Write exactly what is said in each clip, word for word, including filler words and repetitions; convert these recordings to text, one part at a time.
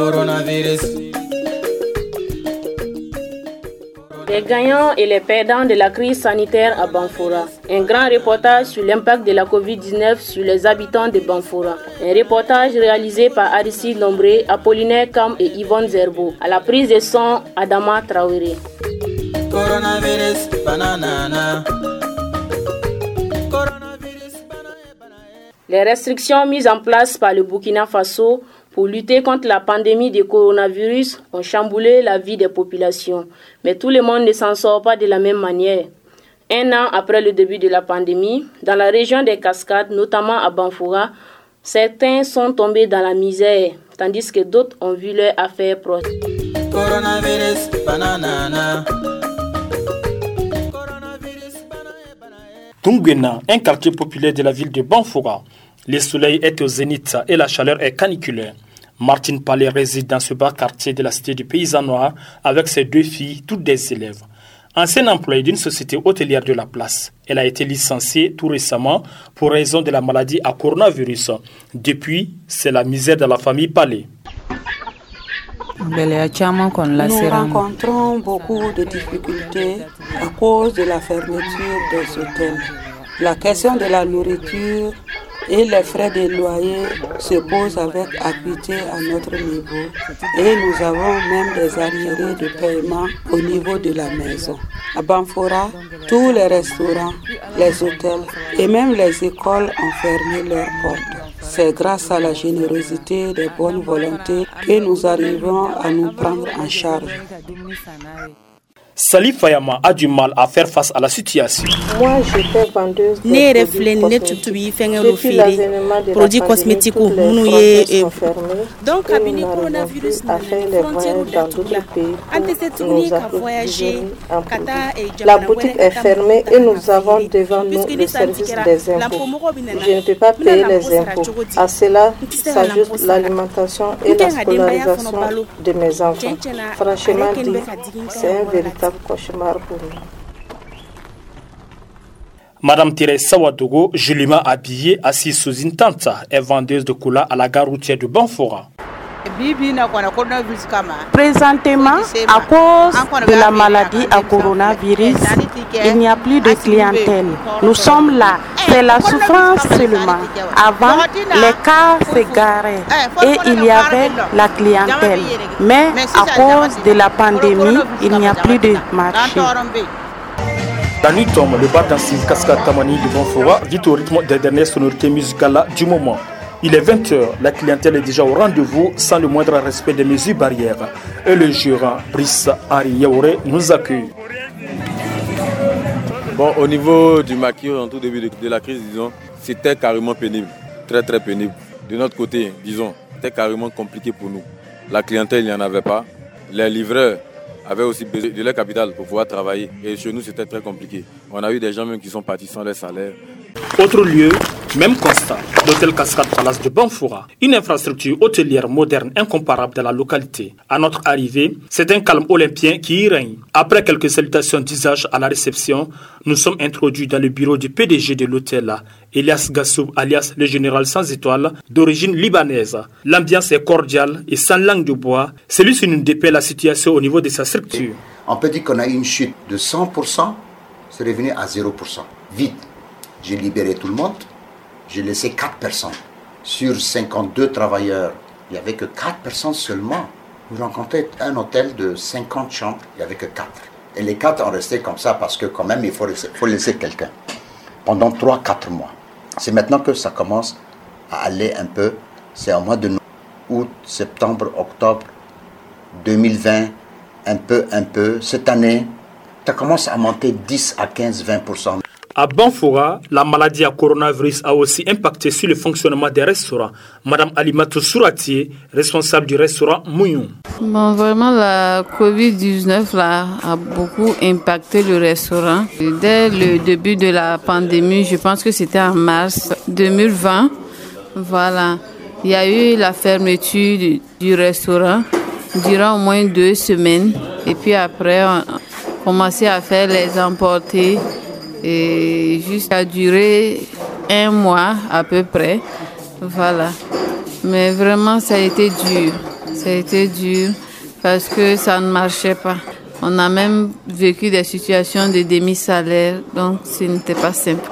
Coronavirus. Les gagnants et les perdants de la crise sanitaire à Banfora. Un grand reportage sur l'impact de la covid dix-neuf sur les habitants de Banfora. Un reportage réalisé par Aristide Lombré, Apollinaire Kam et Yvonne Zerbo. À la prise de son, Adama Traoré. Coronavirus, banana. Les restrictions mises en place par le Burkina Faso pour lutter contre la pandémie de coronavirus ont chamboulé la vie des populations. Mais tout le monde ne s'en sort pas de la même manière. Un an après le début de la pandémie, dans la région des Cascades, notamment à Banfora, certains sont tombés dans la misère, tandis que d'autres ont vu leur affaire prospérer. Coronavirus, banana. Tungwena, un quartier populaire de la ville de Banfora. Le soleil est au zénith et la chaleur est caniculaire. Martine Palais réside dans ce bas quartier de la cité du Paysan Noir avec ses deux filles, toutes des élèves. Ancienne employée d'une société hôtelière de la place, elle a été licenciée tout récemment pour raison de la maladie à coronavirus. Depuis, c'est la misère de la famille Palais. Nous rencontrons beaucoup de difficultés à cause de la fermeture des hôtels. La question de la nourriture et les frais de loyer se posent avec acuité à notre niveau et nous avons même des arriérés de paiement au niveau de la maison. À Banfora, tous les restaurants, les hôtels et même les écoles ont fermé leurs portes. C'est grâce à la générosité des bonnes volontés que nous arrivons à nous prendre en charge. Salif Fayama a du mal à faire face à la situation. Moi, j'étais vendeuse de produits cosmétiques. Produits cosmétiques ou donc, cabinet coronavirus, à faire les voyages dans d'autres pays. Nous avons voyagé. La boutique est fermée et nous avons devant nous le service des impôts. Je ne peux pas payer les impôts. À cela s'ajoute l'alimentation et la scolarisation de mes enfants. Franchement dit, c'est un véritable cauchemar pour nous. Madame Thérèse Sawadogo, joliment habillée, assise sous une tente, est vendeuse de cola à la gare routière de Banfora. Présentement, à cause de la maladie à coronavirus, il n'y a plus de clientèle. Nous sommes là, c'est la souffrance seulement. Avant, les cars se garaient et il y avait la clientèle. Mais à cause de la pandémie, il n'y a plus de marché. La nuit tombe, le bar dansing Cascade Tamani de Banfora vit au rythme des dernières sonorités musicales du moment. Il est vingt heures, la clientèle est déjà au rendez-vous sans le moindre respect des mesures barrières. Et le gérant Brice Ari Yaouré nous accueille. Bon, au niveau du maquillage, en tout début de, de la crise, disons, c'était carrément pénible, très très pénible. De notre côté, disons, c'était carrément compliqué pour nous. La clientèle, il n'y en avait pas. Les livreurs avaient aussi besoin de leur capital pour pouvoir travailler. Et chez nous, c'était très compliqué. On a eu des gens même qui sont partis sans leur salaire. Autre lieu, même constat, l'hôtel Cascade Palace de Banfora, une infrastructure hôtelière moderne incomparable dans la localité. À notre arrivée, c'est un calme olympien qui y règne. Après quelques salutations d'usage à la réception, nous sommes introduits dans le bureau du P D G de l'hôtel, Elias Gassou, alias le général sans étoile, d'origine libanaise. L'ambiance est cordiale et sans langue de bois. Celui-ci nous dépeint la situation au niveau de sa structure. On peut dire qu'on a eu une chute de cent pour cent, c'est revenu à zéro pour cent. Vite. J'ai libéré tout le monde, j'ai laissé quatre personnes. Sur cinquante-deux travailleurs, il n'y avait que quatre personnes seulement. Vous rencontrez un hôtel de cinquante chambres, il n'y avait que quatre. Et les quatre ont resté comme ça parce que quand même il faut laisser, faut laisser quelqu'un. Pendant trois à quatre mois. C'est maintenant que ça commence à aller un peu. C'est au mois de août, septembre, octobre deux mille vingt, un peu, un peu. Cette année, ça commence à monter dix à quinze, vingt pour cent. À Banfora, la maladie à coronavirus a aussi impacté sur le fonctionnement des restaurants. Madame Alimatou Souratier, responsable du restaurant Mouillon. Bon, vraiment, la covid dix-neuf là, a beaucoup impacté le restaurant. Dès le début de la pandémie, je pense que c'était en mars deux mille vingt, voilà, il y a eu la fermeture du, du restaurant durant au moins deux semaines. Et puis après, on a commencé à faire les emportés. Et jusqu'à durer un mois à peu près, voilà. Mais vraiment, ça a été dur. Ça a été dur parce que ça ne marchait pas. On a même vécu des situations de demi-salaire, donc ce n'était pas simple.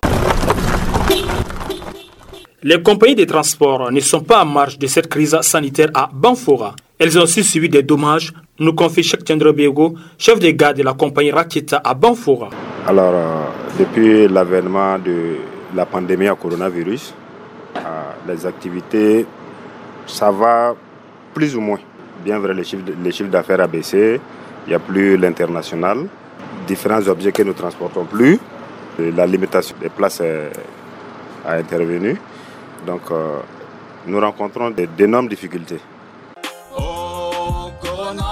Les compagnies de transport ne sont pas en marge de cette crise sanitaire à Banfora. Elles ont aussi subi des dommages, nous confie Cheikh Tchandrebego, chef de gare de la compagnie Raketa à Banfora. Alors, euh, depuis l'avènement de la pandémie à coronavirus, euh, les activités, ça va plus ou moins. Bien vrai, les chiffres, les chiffres d'affaires a baissé, il n'y a plus l'international, différents objets que nous ne transportons plus, la limitation des places est, a intervenu. Donc, euh, nous rencontrons d'énormes difficultés. Oh, coronavirus,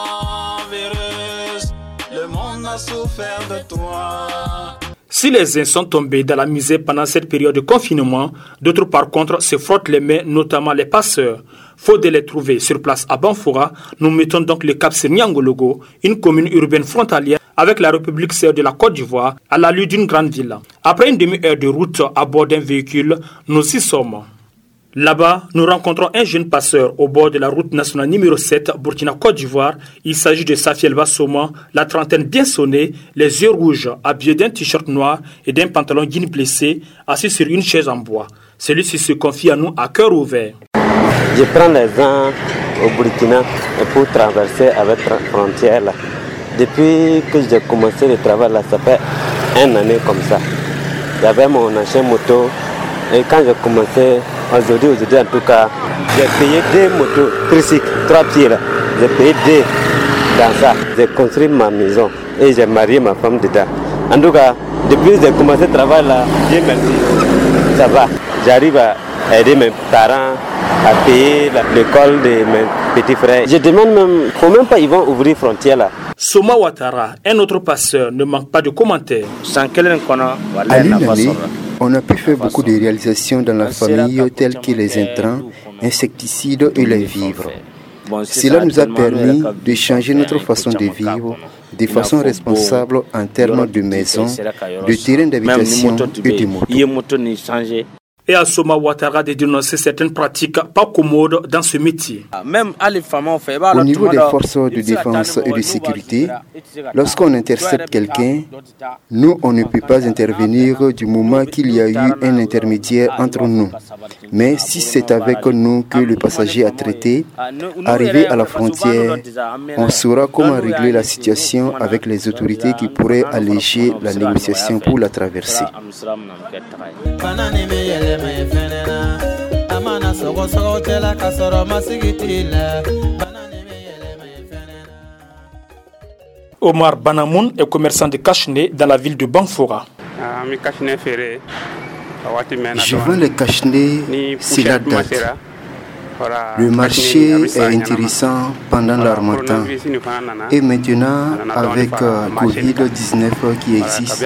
le monde a souffert de toi. Si les uns sont tombés dans la misère pendant cette période de confinement, d'autres par contre se frottent les mains, notamment les passeurs. Faute de les trouver sur place à Banfora, nous mettons donc le cap sur Niangologo, une commune urbaine frontalière avec la République sœur de la Côte d'Ivoire, à l'allure d'une grande ville. Après une demi-heure de route à bord d'un véhicule, nous y sommes. Là-bas, nous rencontrons un jeune passeur au bord de la route nationale numéro sept, Burkina-Côte d'Ivoire. Il s'agit de Safiel Bassoma, la trentaine bien sonnée, les yeux rouges, habillé d'un t-shirt noir et d'un pantalon jean plissé, assis sur une chaise en bois. Celui-ci se confie à nous à cœur ouvert. Je prends les gens au Burkina pour traverser avec la frontière là. Depuis que j'ai commencé le travail là, ça fait une année comme ça. J'avais mon ancien moto et quand j'ai commencé, aujourd'hui, aujourd'hui en tout cas, j'ai payé deux motos tricycles, trois pieds là. J'ai payé deux dans ça. J'ai construit ma maison et j'ai marié ma femme dedans. En tout cas, depuis que j'ai commencé le travail là, Dieu merci, ça va. J'arrive à aider mes parents à payer l'école de mes petits frères. Je demande même, faut même pas, ils vont ouvrir frontière là. Soma Ouattara, un autre passeur, ne manque pas de commentaires. À l'une année, on a pu faire beaucoup de réalisations dans la famille telles que les intrants, insecticides et les vivres. Cela nous a permis de changer notre façon de vivre de façon responsable en termes de maisons, de terrains d'habitation et de motos. Et à Soma Ouattara de dénoncer certaines pratiques pas commodes dans ce métier. Au niveau des forces de défense et de sécurité, lorsqu'on intercepte quelqu'un, nous, on ne peut pas intervenir du moment qu'il y a eu un intermédiaire entre nous. Mais si c'est avec nous que le passager a traité, arrivé à la frontière, on saura comment régler la situation avec les autorités qui pourraient alléger la négociation pour la traversée. Omar Banamoun est commerçant de cache-nez dans la ville de Banfora. Je vends les cache-nez, c'est la date. Le marché est intéressant pendant l'harmattan et maintenant avec euh, covid dix-neuf qui existe,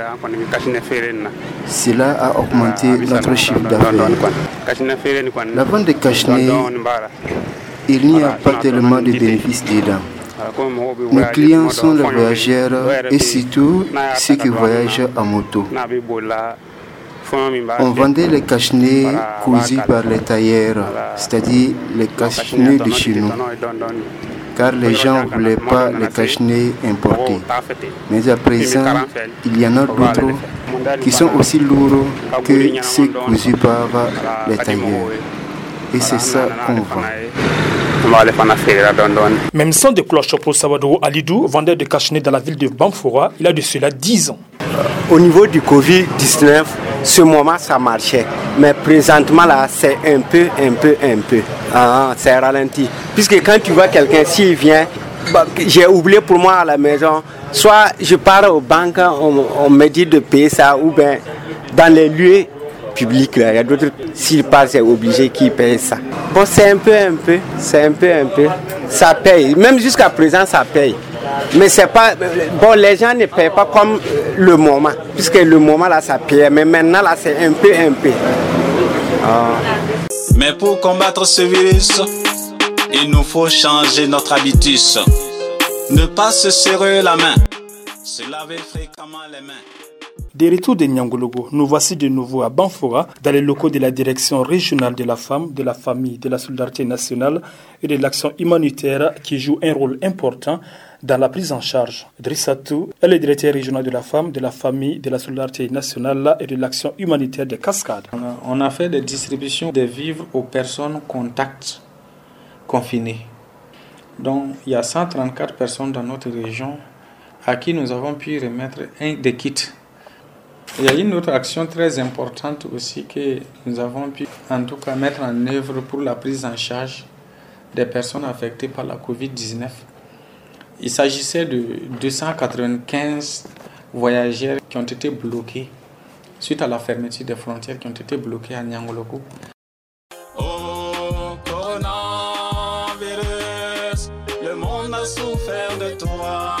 cela a augmenté notre chiffre d'affaires. La vente de cache-nez, il n'y a pas tellement de bénéfices dedans. Nos clients sont les voyageurs et surtout ceux qui voyagent à moto. On vendait les cache-nez cousus par les tailleurs, c'est-à-dire les cache-nez de chez nous, car les gens ne voulaient pas les cache-nez importés. Mais à présent, il y en a d'autres qui sont aussi lourds que ceux cousus par les tailleurs. Et c'est ça qu'on vend. Même son de cloche pour Sabadou Alidou, vendeur de cache-nez dans la ville de Banfora, il a de cela dix ans. Au niveau du covid dix-neuf, ce moment ça marchait. Mais présentement là, c'est un peu, un peu, un peu. Ah, c'est ralenti. Puisque quand tu vois quelqu'un, s'il vient, bah, j'ai oublié pour moi à la maison, soit je pars aux banques, on, on me dit de payer ça, ou bien dans les lieux publics, là, il y a d'autres, s'ils passent, c'est obligé qu'ils payent ça. Bon, c'est un peu, un peu, c'est un peu, un peu. Ça paye. Même jusqu'à présent, ça paye. Mais c'est pas. Bon, les gens ne payent pas comme le moment. Puisque le moment là, ça paye. Mais maintenant là, c'est un peu, un peu. Ah. Mais pour combattre ce virus, il nous faut changer notre habitus. Ne pas se serrer la main. Se laver fréquemment les mains. Des retours de Nyangologo, nous voici de nouveau à Banfora, dans les locaux de la Direction régionale de la femme, de la famille, de la solidarité nationale et de l'action humanitaire qui joue un rôle important dans la prise en charge. Drissatou est le directeur régional de la femme, de la famille, de la solidarité nationale et de l'action humanitaire de Cascades. On a fait des distributions de vivres aux personnes contacts confinées. Donc il y a cent trente-quatre personnes dans notre région à qui nous avons pu remettre un des kits. Il y a une autre action très importante aussi que nous avons pu en tout cas mettre en œuvre pour la prise en charge des personnes affectées par la covid dix-neuf. Il s'agissait de deux cent quatre-vingt-quinze voyageurs qui ont été bloqués suite à la fermeture des frontières, qui ont été bloqués à Nyangologo. Oh, coronavirus, le monde a souffert de toi.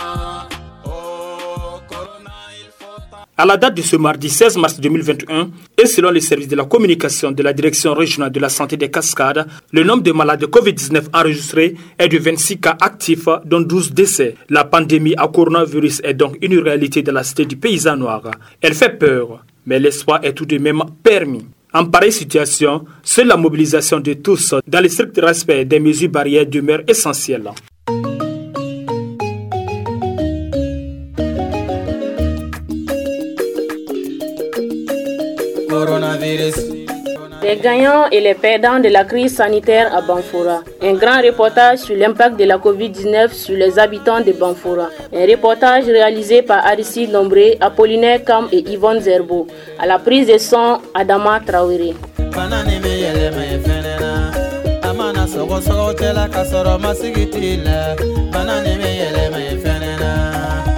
À la date de ce mardi seize mars deux mille vingt et un, et selon les services de la communication de la Direction régionale de la santé des Cascades, le nombre de malades de covid dix-neuf enregistrés est de vingt-six cas actifs, dont douze décès. La pandémie à coronavirus est donc une réalité de la cité du paysan noir. Elle fait peur, mais l'espoir est tout de même permis. En pareille situation, seule la mobilisation de tous dans le strict respect des mesures barrières demeure essentielle. Les gagnants et les perdants de la crise sanitaire à Banfora. Un grand reportage sur l'impact de la covid dix-neuf sur les habitants de Banfora. Un reportage réalisé par Aristide Lombré, Apollinaire Kam et Yvonne Zerbo. À la prise de son, Adama Traoré. Sogo sogo tela kasoro masigitila banane me yele me fenena